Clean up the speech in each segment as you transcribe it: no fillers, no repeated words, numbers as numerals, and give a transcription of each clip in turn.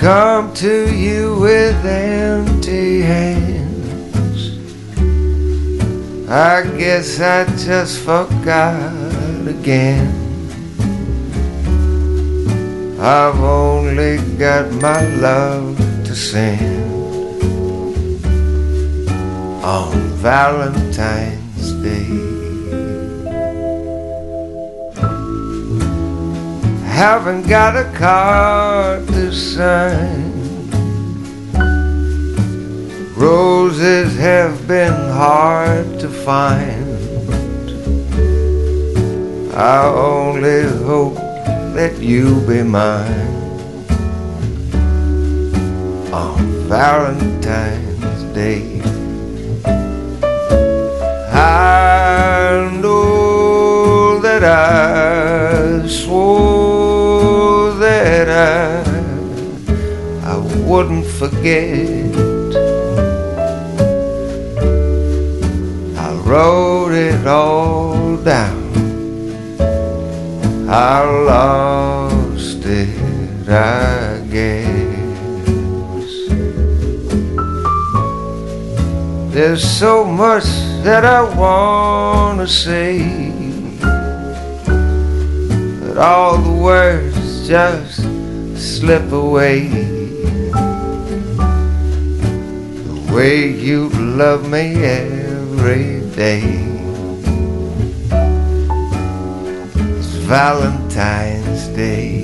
come to you with empty hands. I guess I just forgot again. I've only got my love to send on Valentine's Day. Haven't got a card to sign. Roses have been hard to find. I only hope that you be mine on Valentine's Day. I know that I swore that I wouldn't forget. I wrote it all down. I lost it, I guess. There's so much that I wanna say, but all the words just slip away. The way you love me every day. Valentine's Day.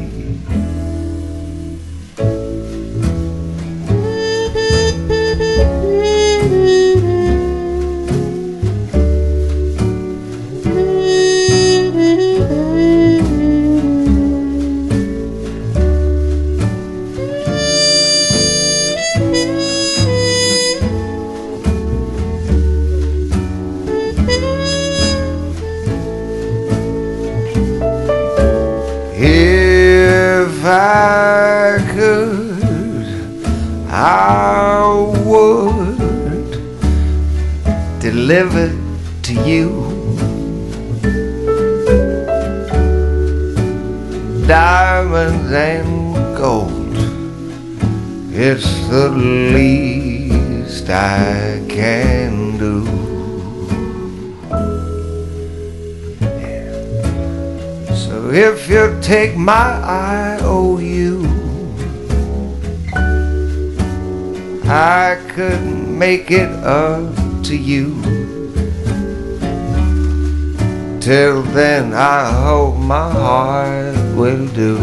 If I could, I would deliver to you diamonds and gold. It's the least I can do. So if you take my IOU, I could make it up to you. Till then I hope my heart will do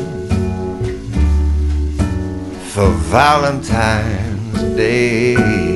for Valentine's Day.